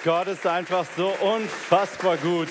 Gott ist einfach so unfassbar gut.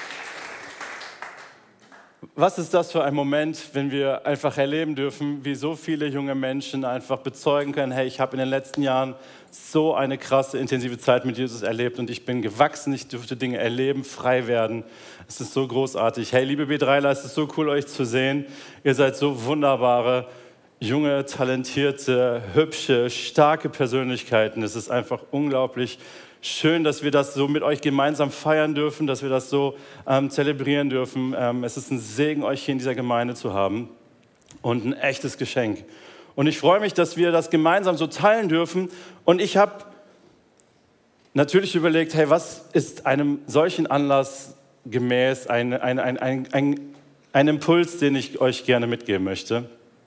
Was ist das für ein Moment, wenn wir einfach erleben dürfen, wie so viele junge Menschen einfach bezeugen können, hey, ich habe in den letzten Jahren so eine krasse, intensive Zeit mit Jesus erlebt und ich bin gewachsen, ich durfte Dinge erleben, frei werden. Es ist so großartig. Hey, liebe B3ler, es ist so cool, euch zu sehen. Ihr seid so wunderbare, junge, talentierte, hübsche, starke Persönlichkeiten. Es ist einfach unglaublich schön, dass wir das so mit euch gemeinsam feiern dürfen, dass wir das so zelebrieren dürfen. Es ist ein Segen, euch hier in dieser Gemeinde zu haben und ein echtes Geschenk. Und ich freue mich, dass wir das gemeinsam so teilen dürfen. Und ich habe natürlich überlegt, hey, was ist einem solchen Anlass gemäß ein Impuls, den ich euch gerne mitgeben möchte.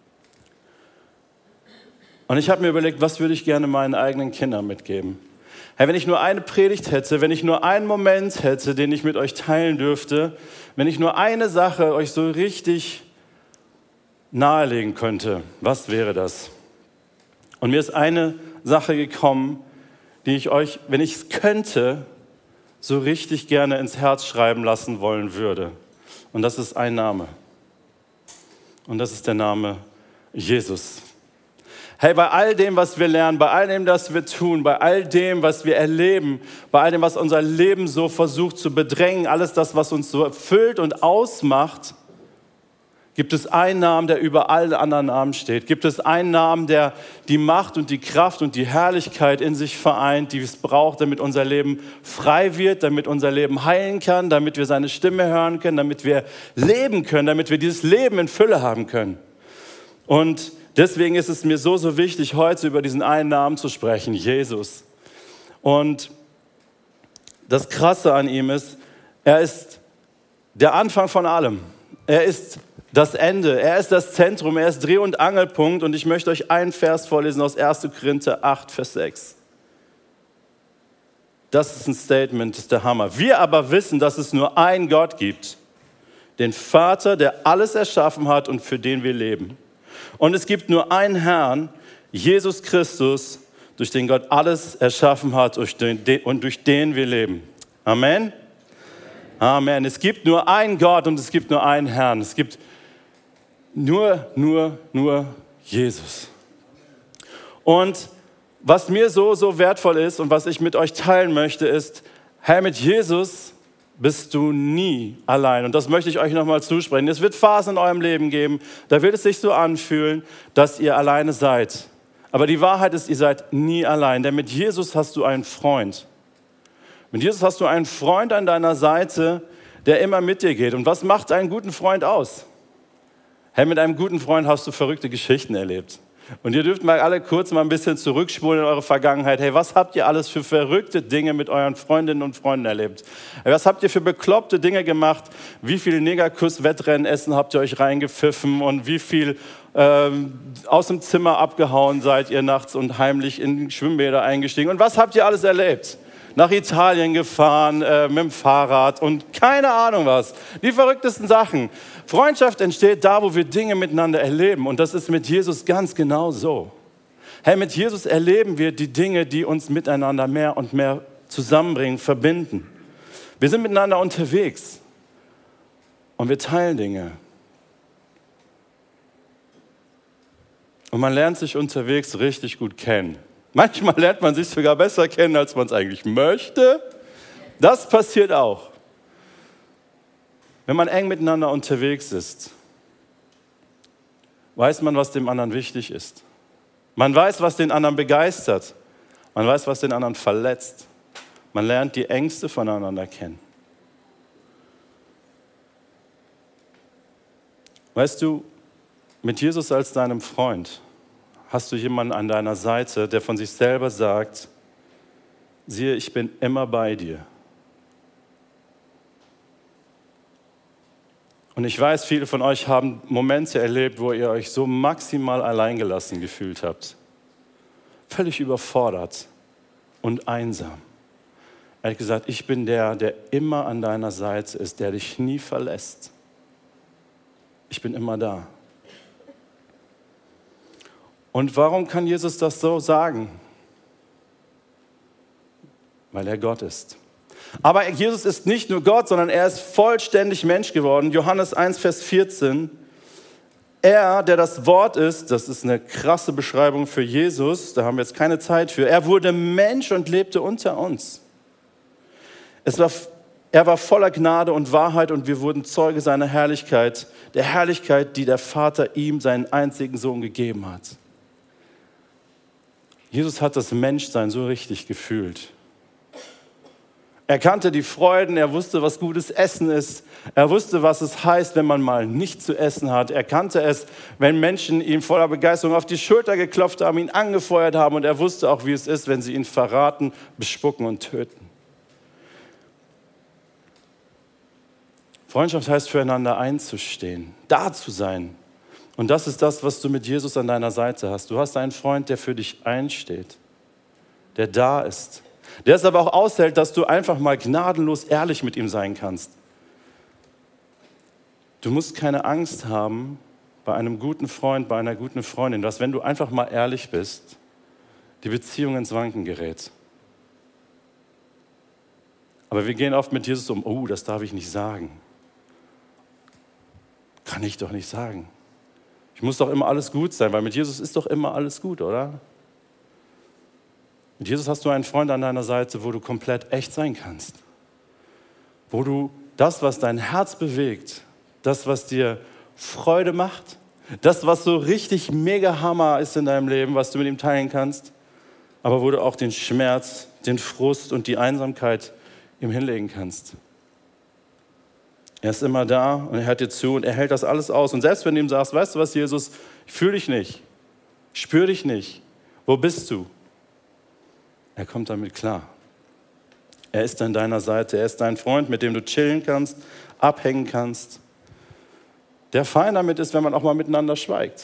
Und ich habe mir überlegt, was würde ich gerne meinen eigenen Kindern mitgeben? Hey, wenn ich nur eine Predigt hätte, wenn ich nur einen Moment hätte, den ich mit euch teilen dürfte, wenn ich nur eine Sache euch so richtig nahelegen könnte, was wäre das? Und mir ist eine Sache gekommen, die ich euch, wenn ich es könnte, so richtig gerne ins Herz schreiben lassen wollen würde. Und das ist ein Name. Und das ist der Name Jesus. Hey, bei all dem, was wir lernen, bei all dem, was wir tun, bei all dem, was wir erleben, bei all dem, was unser Leben so versucht zu bedrängen, alles das, was uns so erfüllt und ausmacht, gibt es einen Namen, der über allen anderen Namen steht. Gibt es einen Namen, der die Macht und die Kraft und die Herrlichkeit in sich vereint, die es braucht, damit unser Leben frei wird, damit unser Leben heilen kann, damit wir seine Stimme hören können, damit wir leben können, damit wir dieses Leben in Fülle haben können. Und deswegen ist es mir so wichtig, heute über diesen einen Namen zu sprechen, Jesus. Und das Krasse an ihm ist, er ist der Anfang von allem. Er ist das Ende, er ist das Zentrum, er ist Dreh- und Angelpunkt. Und ich möchte euch einen Vers vorlesen aus 1. Korinther 8, Vers 6. Das ist ein Statement, das ist der Hammer. Wir aber wissen, dass es nur einen Gott gibt, den Vater, der alles erschaffen hat und für den wir leben. Und es gibt nur einen Herrn, Jesus Christus, durch den Gott alles erschaffen hat und durch den wir leben. Amen? Amen. Es gibt nur einen Gott und es gibt nur einen Herrn. Es gibt nur Jesus. Und was mir so wertvoll ist und was ich mit euch teilen möchte, ist, hey, mit Jesus bist du nie allein. Und das möchte ich euch nochmal zusprechen. Es wird Phasen in eurem Leben geben, da wird es sich so anfühlen, dass ihr alleine seid. Aber die Wahrheit ist, ihr seid nie allein. Denn mit Jesus hast du einen Freund. Mit Jesus hast du einen Freund an deiner Seite, der immer mit dir geht. Und was macht einen guten Freund aus? Hey, mit einem guten Freund hast du verrückte Geschichten erlebt. Und ihr dürft mal alle kurz mal ein bisschen zurückspulen in eure Vergangenheit. Hey, was habt ihr alles für verrückte Dinge mit euren Freundinnen und Freunden erlebt? Hey, was habt ihr für bekloppte Dinge gemacht? Wie viel Negerkuss-Wettrennen-Essen habt ihr euch reingepfiffen? Und wie viel aus dem Zimmer abgehauen seid ihr nachts und heimlich in Schwimmbäder eingestiegen? Und was habt ihr alles erlebt? Nach Italien gefahren mit dem Fahrrad und keine Ahnung was. Die verrücktesten Sachen. Freundschaft entsteht da, wo wir Dinge miteinander erleben. Und das ist mit Jesus ganz genau so. Hey, mit Jesus erleben wir die Dinge, die uns miteinander mehr und mehr zusammenbringen, verbinden. Wir sind miteinander unterwegs und wir teilen Dinge. Und man lernt sich unterwegs richtig gut kennen. Manchmal lernt man sich sogar besser kennen, als man es eigentlich möchte. Das passiert auch. Wenn man eng miteinander unterwegs ist, weiß man, was dem anderen wichtig ist. Man weiß, was den anderen begeistert. Man weiß, was den anderen verletzt. Man lernt die Ängste voneinander kennen. Weißt du, mit Jesus als deinem Freund hast du jemanden an deiner Seite, der von sich selber sagt, siehe, ich bin immer bei dir. Und ich weiß, viele von euch haben Momente erlebt, wo ihr euch so maximal alleingelassen gefühlt habt. Völlig überfordert und einsam. Er hat gesagt, ich bin der immer an deiner Seite ist, der dich nie verlässt. Ich bin immer da. Und warum kann Jesus das so sagen? weil er Gott ist. Aber Jesus ist nicht nur Gott, sondern er ist vollständig Mensch geworden. Johannes 1, Vers 14. Er, der das Wort ist, das ist eine krasse Beschreibung für Jesus, da haben wir jetzt keine Zeit für. Er wurde Mensch und lebte unter uns. Er war voller Gnade und Wahrheit und wir wurden Zeuge seiner Herrlichkeit, der Herrlichkeit, die der Vater ihm, seinen einzigen Sohn, gegeben hat. Jesus hat das Menschsein so richtig gefühlt. Er kannte die Freuden, er wusste, was gutes Essen ist. Er wusste, was es heißt, wenn man mal nichts zu essen hat. Er kannte es, wenn Menschen ihm voller Begeisterung auf die Schulter geklopft haben, ihn angefeuert haben. Und er wusste auch, wie es ist, wenn sie ihn verraten, bespucken und töten. Freundschaft heißt, füreinander einzustehen, da zu sein. Und das ist das, was du mit Jesus an deiner Seite hast. Du hast einen Freund, der für dich einsteht, der da ist. Der es aber auch aushält, dass du einfach mal gnadenlos ehrlich mit ihm sein kannst. Du musst keine Angst haben bei einem guten Freund, bei einer guten Freundin, dass wenn du einfach mal ehrlich bist, die Beziehung ins Wanken gerät. Aber wir gehen oft mit Jesus um, oh, das darf ich nicht sagen. Kann ich doch nicht sagen. Ich muss doch immer alles gut sein, weil mit Jesus ist doch immer alles gut, oder? Mit Jesus hast du einen Freund an deiner Seite, wo du komplett echt sein kannst. Wo du das, was dein Herz bewegt, das, was dir Freude macht, das, was so richtig mega Hammer ist in deinem Leben, was du mit ihm teilen kannst, aber wo du auch den Schmerz, den Frust und die Einsamkeit ihm hinlegen kannst. Er ist immer da und er hört dir zu und er hält das alles aus. Und selbst wenn du ihm sagst, weißt du was, Jesus, ich fühle dich nicht, ich spüre dich nicht, wo bist du? Er kommt damit klar. Er ist an deiner Seite, er ist dein Freund, mit dem du chillen kannst, abhängen kannst. Der fein damit ist, wenn man auch mal miteinander schweigt.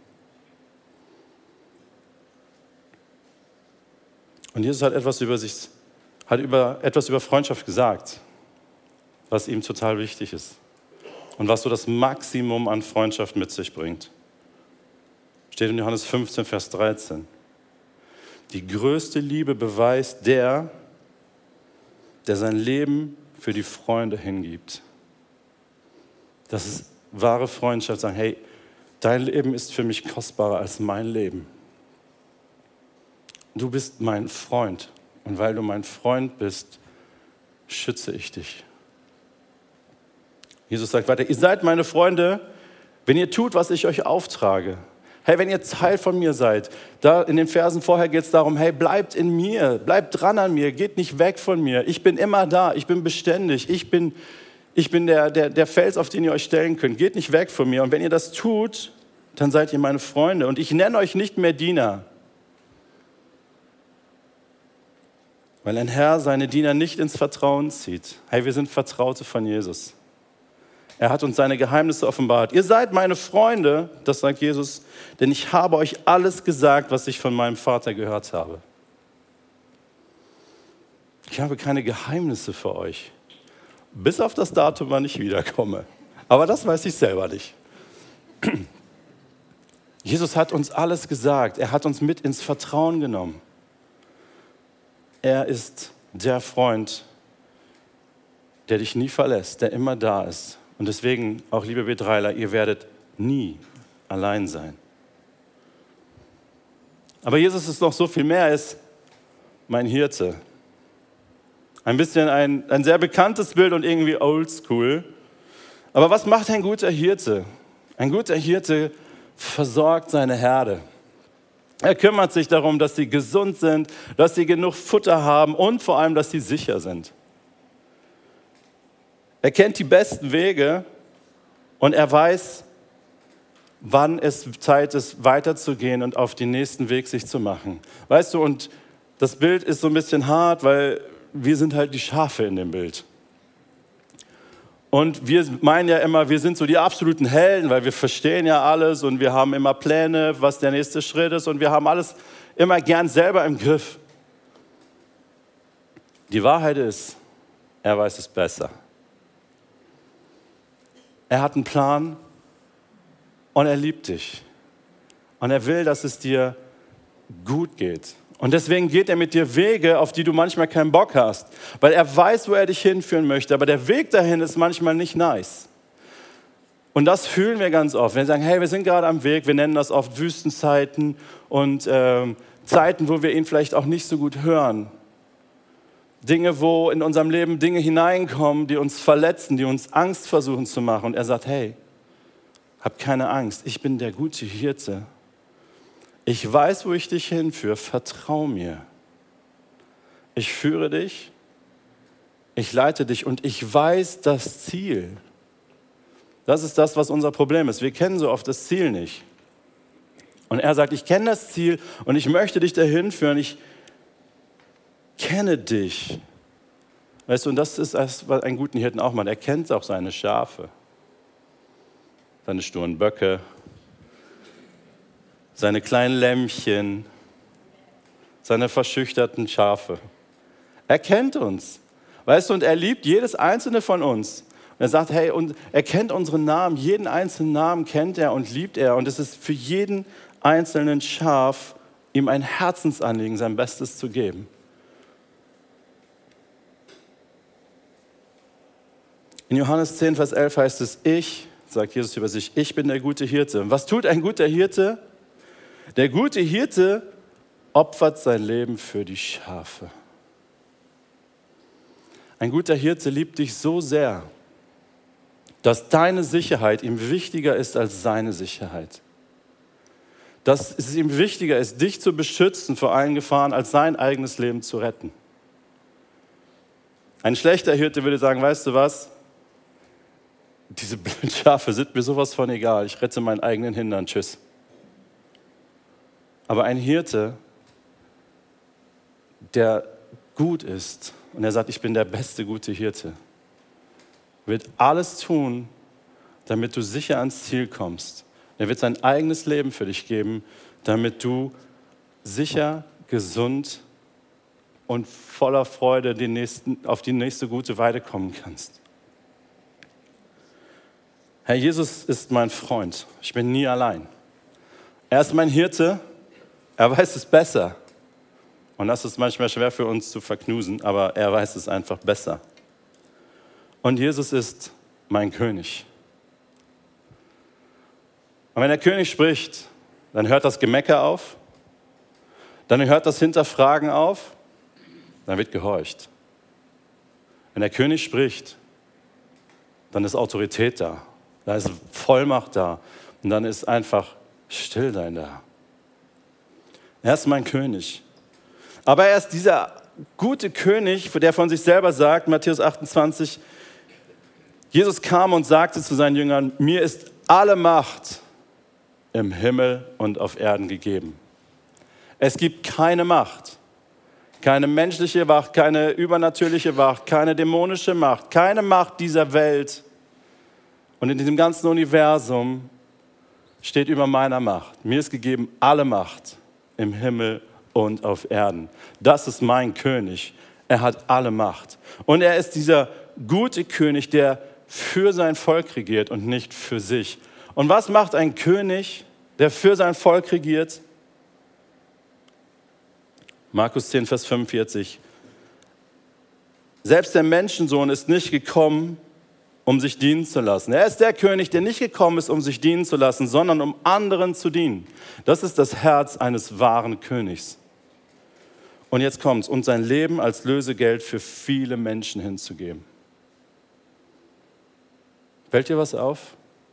Und Jesus hat etwas über Freundschaft gesagt, was ihm total wichtig ist und was so das Maximum an Freundschaft mit sich bringt. Steht in Johannes 15, Vers 13. Die größte Liebe beweist der sein Leben für die Freunde hingibt. Das ist wahre Freundschaft, sagen, hey, dein Leben ist für mich kostbarer als mein Leben. Du bist mein Freund und weil du mein Freund bist, schütze ich dich. Jesus sagt weiter, ihr seid meine Freunde, wenn ihr tut, was ich euch auftrage. Hey, wenn ihr Teil von mir seid, da in den Versen vorher geht es darum, hey, bleibt in mir, bleibt dran an mir, geht nicht weg von mir. Ich bin immer da, ich bin beständig, ich bin der Fels, auf den ihr euch stellen könnt. Geht nicht weg von mir. Und wenn ihr das tut, dann seid ihr meine Freunde. Und ich nenne euch nicht mehr Diener, weil ein Herr seine Diener nicht ins Vertrauen zieht. Hey, wir sind Vertraute von Jesus. Er hat uns seine Geheimnisse offenbart. Ihr seid meine Freunde, das sagt Jesus, denn ich habe euch alles gesagt, was ich von meinem Vater gehört habe. Ich habe keine Geheimnisse für euch, bis auf das Datum, wann ich wiederkomme. Aber das weiß ich selber nicht. Jesus hat uns alles gesagt. Er hat uns mit ins Vertrauen genommen. Er ist der Freund, der dich nie verlässt, der immer da ist. Und deswegen, auch liebe Betreiler, ihr werdet nie allein sein. Aber Jesus ist noch so viel mehr, er ist mein Hirte. Ein bisschen ein sehr bekanntes Bild und irgendwie oldschool. Aber was macht ein guter Hirte? Ein guter Hirte versorgt seine Herde. Er kümmert sich darum, dass sie gesund sind, dass sie genug Futter haben und vor allem, dass sie sicher sind. Er kennt die besten Wege und er weiß, wann es Zeit ist, weiterzugehen und auf den nächsten Weg sich zu machen. Weißt du, und das Bild ist so ein bisschen hart, weil wir sind halt die Schafe in dem Bild. Und wir meinen ja immer, wir sind so die absoluten Helden, weil wir verstehen ja alles und wir haben immer Pläne, was der nächste Schritt ist und wir haben alles immer gern selber im Griff. Die Wahrheit ist, er weiß es besser. Er hat einen Plan und er liebt dich. Und er will, dass es dir gut geht. Und deswegen geht er mit dir Wege, auf die du manchmal keinen Bock hast. Weil er weiß, wo er dich hinführen möchte. Aber der Weg dahin ist manchmal nicht nice. Und das fühlen wir ganz oft. Wir sagen, hey, wir sind gerade am Weg. Wir nennen das oft Wüstenzeiten und Zeiten, wo wir ihn vielleicht auch nicht so gut hören. Dinge, wo in unserem Leben Dinge hineinkommen, die uns verletzen, die uns Angst versuchen zu machen. Und er sagt, hey, hab keine Angst. Ich bin der gute Hirte. Ich weiß, wo ich dich hinführe, vertrau mir. Ich führe dich, ich leite dich und ich weiß das Ziel. Das ist das, was unser Problem ist. Wir kennen so oft das Ziel nicht. Und er sagt, ich kenne das Ziel und ich möchte dich dahin führen. Ich kenne dich. Weißt du, und das ist das, was einen guten Hirten auch macht. Er kennt auch seine Schafe, seine sturen Böcke, seine kleinen Lämmchen, seine verschüchterten Schafe. Er kennt uns, weißt du, und er liebt jedes einzelne von uns. Und er sagt, hey, und er kennt unseren Namen, jeden einzelnen Namen kennt er und liebt er. Und es ist für jeden einzelnen Schaf ihm ein Herzensanliegen, sein Bestes zu geben. In Johannes 10, Vers 11 heißt es, sagt Jesus über sich, ich bin der gute Hirte. Und was tut ein guter Hirte? Der gute Hirte opfert sein Leben für die Schafe. Ein guter Hirte liebt dich so sehr, dass deine Sicherheit ihm wichtiger ist als seine Sicherheit. Dass es ihm wichtiger ist, dich zu beschützen vor allen Gefahren, als sein eigenes Leben zu retten. Ein schlechter Hirte würde sagen, weißt du was? Diese blöden Schafe sind mir sowas von egal. Ich rette meinen eigenen Hintern. Tschüss. Aber ein Hirte, der gut ist und er sagt, ich bin der beste gute Hirte, wird alles tun, damit du sicher ans Ziel kommst. Er wird sein eigenes Leben für dich geben, damit du sicher, gesund und voller Freude auf die nächste gute Weide kommen kannst. Herr Jesus ist mein Freund. Ich bin nie allein. Er ist mein Hirte. Er weiß es besser. Und das ist manchmal schwer für uns zu verknusen, aber er weiß es einfach besser. Und Jesus ist mein König. Und wenn der König spricht, dann hört das Gemecker auf, dann hört das Hinterfragen auf, dann wird gehorcht. Wenn der König spricht, dann ist Autorität da, da ist Vollmacht da und dann ist einfach Stillsein da. Er ist mein König. Aber er ist dieser gute König, der von sich selber sagt, Matthäus 28, Jesus kam und sagte zu seinen Jüngern, mir ist alle Macht im Himmel und auf Erden gegeben. Es gibt keine Macht, keine menschliche Macht, keine übernatürliche Macht, keine dämonische Macht, keine Macht dieser Welt und in diesem ganzen Universum steht über meiner Macht. Mir ist gegeben alle Macht im Himmel und auf Erden. Das ist mein König. Er hat alle Macht. Und er ist dieser gute König, der für sein Volk regiert und nicht für sich. Und was macht ein König, der für sein Volk regiert? Markus 10, Vers 45. Selbst der Menschensohn ist nicht gekommen, um sich dienen zu lassen. Er ist der König, der nicht gekommen ist, um sich dienen zu lassen, sondern um anderen zu dienen. Das ist das Herz eines wahren Königs. Und jetzt kommt's, um sein Leben als Lösegeld für viele Menschen hinzugeben. Fällt dir was auf?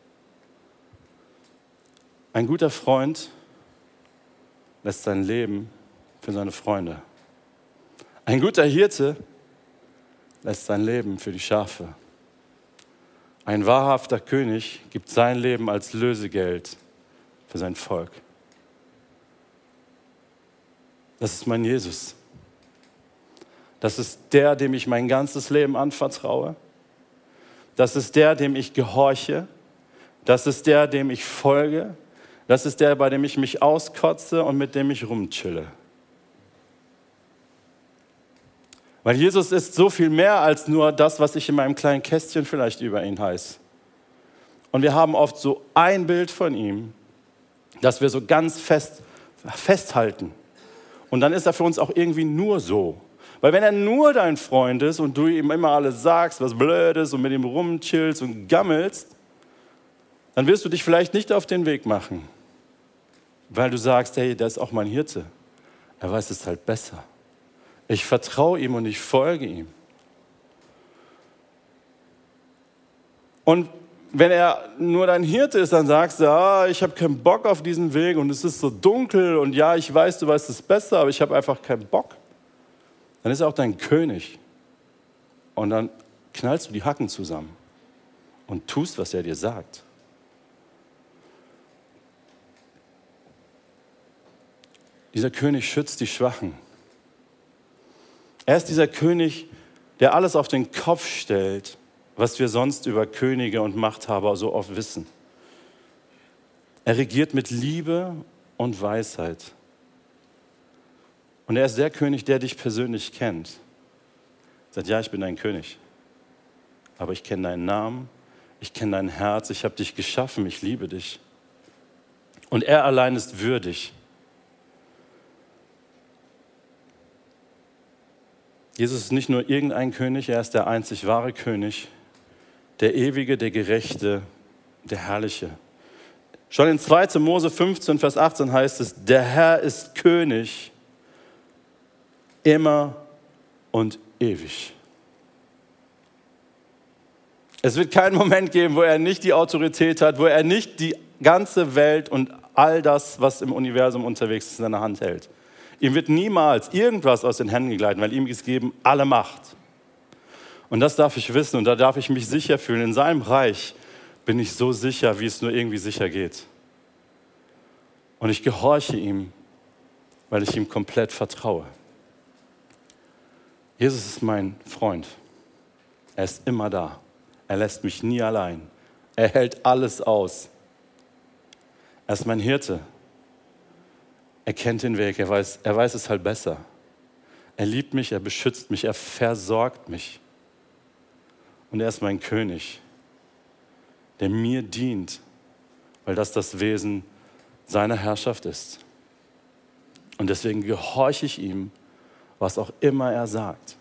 Ein guter Freund lässt sein Leben für seine Freunde. Ein guter Hirte lässt sein Leben für die Schafe. Ein wahrhafter König gibt sein Leben als Lösegeld für sein Volk. Das ist mein Jesus. Das ist der, dem ich mein ganzes Leben anvertraue. Das ist der, dem ich gehorche. Das ist der, dem ich folge. Das ist der, bei dem ich mich auskotze und mit dem ich rumchille. Weil Jesus ist so viel mehr als nur das, was ich in meinem kleinen Kästchen vielleicht über ihn heiße. Und wir haben oft so ein Bild von ihm, das wir so ganz festhalten. Und dann ist er für uns auch irgendwie nur so. Weil wenn er nur dein Freund ist und du ihm immer alles sagst, was blöd ist und mit ihm rumchillst und gammelst, dann wirst du dich vielleicht nicht auf den Weg machen. Weil du sagst, hey, der ist auch mein Hirte. Er weiß es halt besser. Ich vertraue ihm und ich folge ihm. Und wenn er nur dein Hirte ist, dann sagst du, ich habe keinen Bock auf diesen Weg und es ist so dunkel und ja, ich weiß, du weißt es besser, aber ich habe einfach keinen Bock. Dann ist er auch dein König. Und dann knallst du die Hacken zusammen und tust, was er dir sagt. Dieser König schützt die Schwachen. Er ist dieser König, der alles auf den Kopf stellt, was wir sonst über Könige und Machthaber so oft wissen. Er regiert mit Liebe und Weisheit. Und er ist der König, der dich persönlich kennt. Er sagt, ja, ich bin dein König, aber ich kenne deinen Namen, ich kenne dein Herz, ich habe dich geschaffen, ich liebe dich. Und er allein ist würdig. Jesus ist nicht nur irgendein König, er ist der einzig wahre König, der Ewige, der Gerechte, der Herrliche. Schon in 2. Mose 15, Vers 18 heißt es, der Herr ist König, immer und ewig. Es wird keinen Moment geben, wo er nicht die Autorität hat, wo er nicht die ganze Welt und all das, was im Universum unterwegs ist, in seiner Hand hält. Ihm wird niemals irgendwas aus den Händen gegleitet, weil ihm ist gegeben alle Macht. Und das darf ich wissen und da darf ich mich sicher fühlen. In seinem Reich bin ich so sicher, wie es nur irgendwie sicher geht. Und ich gehorche ihm, weil ich ihm komplett vertraue. Jesus ist mein Freund. Er ist immer da. Er lässt mich nie allein. Er hält alles aus. Er ist mein Hirte. Er kennt den Weg. Er weiß es halt besser. Er liebt mich, er beschützt mich, er versorgt mich. Und er ist mein König, der mir dient, weil das Wesen seiner Herrschaft ist. Und deswegen gehorche ich ihm, was auch immer er sagt.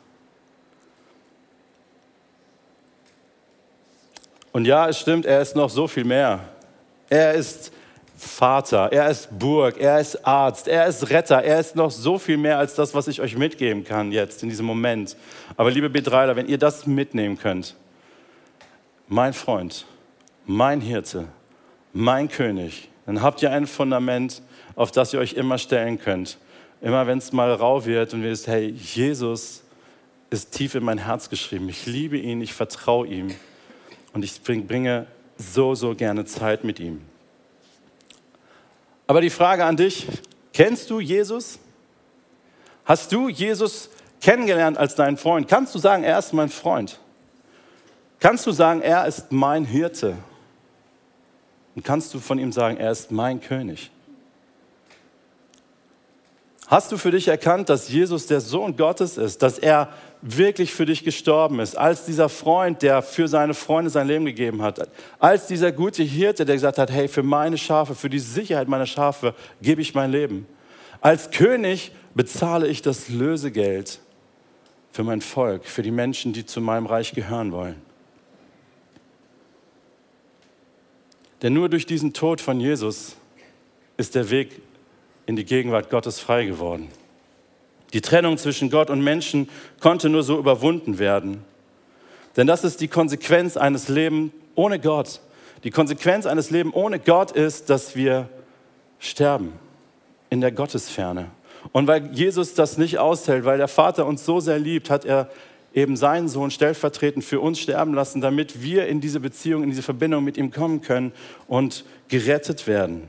Und ja, es stimmt, er ist noch so viel mehr. Er ist Vater, er ist Burg, er ist Arzt, er ist Retter, er ist noch so viel mehr als das, was ich euch mitgeben kann jetzt in diesem Moment. Aber liebe Betreiber, wenn ihr das mitnehmen könnt, mein Freund, mein Hirte, mein König, dann habt ihr ein Fundament, auf das ihr euch immer stellen könnt. Immer wenn es mal rau wird und ihr wisst, hey, Jesus ist tief in mein Herz geschrieben. Ich liebe ihn, ich vertraue ihm und ich bringe so gerne Zeit mit ihm. Aber die Frage an dich, kennst du Jesus? Hast du Jesus kennengelernt als deinen Freund? Kannst du sagen, er ist mein Freund? Kannst du sagen, er ist mein Hirte? Und kannst du von ihm sagen, er ist mein König? Hast du für dich erkannt, dass Jesus der Sohn Gottes ist, dass er wirklich für dich gestorben ist, als dieser Freund, der für seine Freunde sein Leben gegeben hat, als dieser gute Hirte, der gesagt hat, hey, für meine Schafe, für die Sicherheit meiner Schafe gebe ich mein Leben. Als König bezahle ich das Lösegeld für mein Volk, für die Menschen, die zu meinem Reich gehören wollen. Denn nur durch diesen Tod von Jesus ist der Weg in die Gegenwart Gottes frei geworden. Die Trennung zwischen Gott und Menschen konnte nur so überwunden werden. Denn das ist die Konsequenz eines Lebens ohne Gott. Die Konsequenz eines Lebens ohne Gott ist, dass wir sterben in der Gottesferne. Und weil Jesus das nicht aushält, weil der Vater uns so sehr liebt, hat er eben seinen Sohn stellvertretend für uns sterben lassen, damit wir in diese Beziehung, in diese Verbindung mit ihm kommen können und gerettet werden.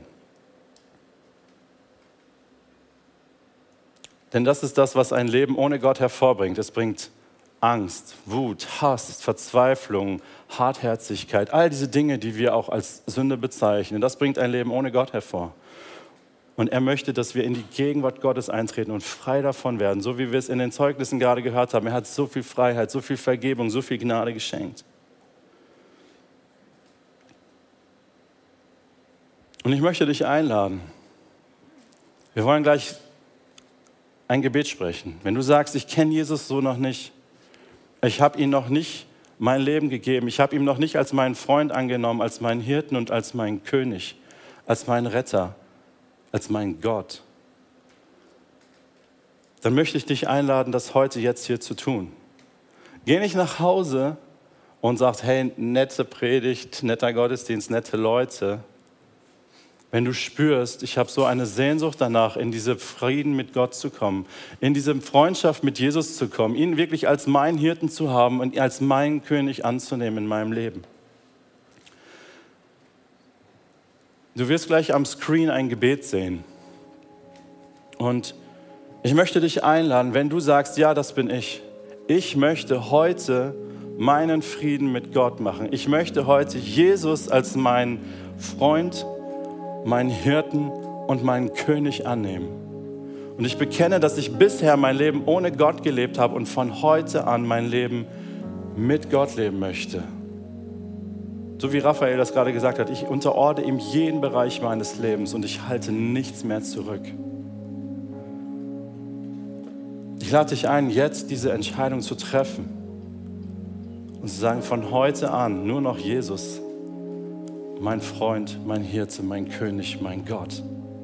Denn das ist das, was ein Leben ohne Gott hervorbringt. Es bringt Angst, Wut, Hass, Verzweiflung, Hartherzigkeit, all diese Dinge, die wir auch als Sünde bezeichnen. Das bringt ein Leben ohne Gott hervor. Und er möchte, dass wir in die Gegenwart Gottes eintreten und frei davon werden, so wie wir es in den Zeugnissen gerade gehört haben. Er hat so viel Freiheit, so viel Vergebung, so viel Gnade geschenkt. Und ich möchte dich einladen. Wir wollen gleich ein Gebet sprechen. Wenn du sagst, ich kenne Jesus so noch nicht, ich habe ihm noch nicht mein Leben gegeben, ich habe ihn noch nicht als meinen Freund angenommen, als meinen Hirten und als meinen König, als meinen Retter, als meinen Gott, dann möchte ich dich einladen, das heute jetzt hier zu tun. Geh nicht nach Hause und sag, hey, nette Predigt, netter Gottesdienst, nette Leute. Wenn du spürst, ich habe so eine Sehnsucht danach, in diese Frieden mit Gott zu kommen, in diese Freundschaft mit Jesus zu kommen, ihn wirklich als meinen Hirten zu haben und ihn als meinen König anzunehmen in meinem Leben. Du wirst gleich am Screen ein Gebet sehen. Und ich möchte dich einladen, wenn du sagst, ja, das bin ich. Ich möchte heute meinen Frieden mit Gott machen. Ich möchte heute Jesus als meinen Freund, meinen Hirten und meinen König annehmen. Und ich bekenne, dass ich bisher mein Leben ohne Gott gelebt habe und von heute an mein Leben mit Gott leben möchte. So wie Raphael das gerade gesagt hat, ich unterordne ihm jeden Bereich meines Lebens und ich halte nichts mehr zurück. Ich lade dich ein, jetzt diese Entscheidung zu treffen und zu sagen, von heute an nur noch Jesus, mein Freund, mein Hirte, mein König, mein Gott.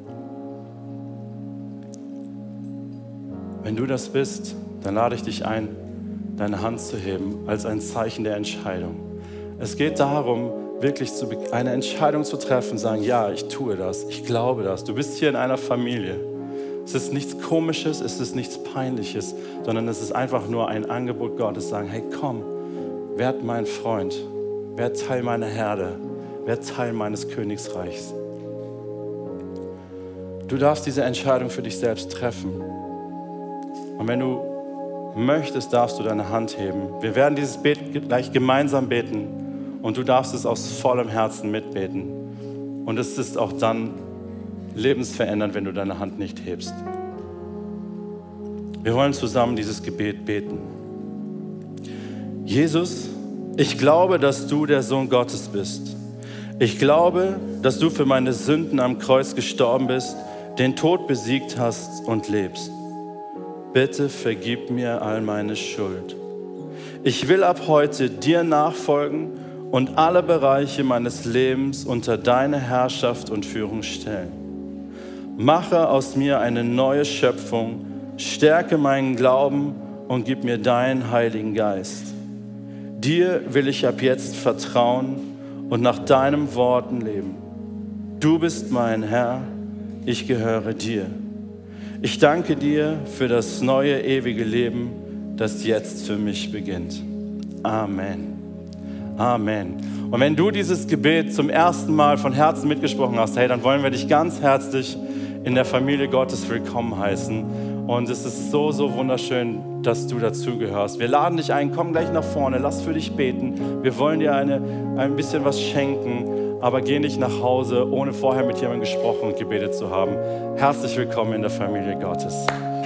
Wenn du das bist, dann lade ich dich ein, deine Hand zu heben als ein Zeichen der Entscheidung. Es geht darum, wirklich eine Entscheidung zu treffen, sagen, ja, ich tue das, ich glaube das. Du bist hier in einer Familie. Es ist nichts Komisches, es ist nichts Peinliches, sondern es ist einfach nur ein Angebot Gottes, sagen, hey, komm, werd mein Freund, werd Teil meiner Herde, werd Teil meines Königsreichs. Du darfst diese Entscheidung für dich selbst treffen. Und wenn du möchtest, darfst du deine Hand heben. Wir werden dieses Gebet gleich gemeinsam beten und du darfst es aus vollem Herzen mitbeten. Und es ist auch dann lebensverändernd, wenn du deine Hand nicht hebst. Wir wollen zusammen dieses Gebet beten. Jesus, ich glaube, dass du der Sohn Gottes bist. Ich glaube, dass du für meine Sünden am Kreuz gestorben bist, den Tod besiegt hast und lebst. Bitte vergib mir all meine Schuld. Ich will ab heute dir nachfolgen und alle Bereiche meines Lebens unter deine Herrschaft und Führung stellen. Mache aus mir eine neue Schöpfung, stärke meinen Glauben und gib mir deinen Heiligen Geist. Dir will ich ab jetzt vertrauen und nach deinen Worten leben. Du bist mein Herr, ich gehöre dir. Ich danke dir für das neue, ewige Leben, das jetzt für mich beginnt. Amen. Amen. Und wenn du dieses Gebet zum ersten Mal von Herzen mitgesprochen hast, hey, dann wollen wir dich ganz herzlich in der Familie Gottes willkommen heißen. Und es ist so, so wunderschön, dass du dazugehörst. Wir laden dich ein, komm gleich nach vorne, lass für dich beten. Wir wollen dir ein bisschen was schenken, aber geh nicht nach Hause, ohne vorher mit jemandem gesprochen und gebetet zu haben. Herzlich willkommen in der Familie Gottes.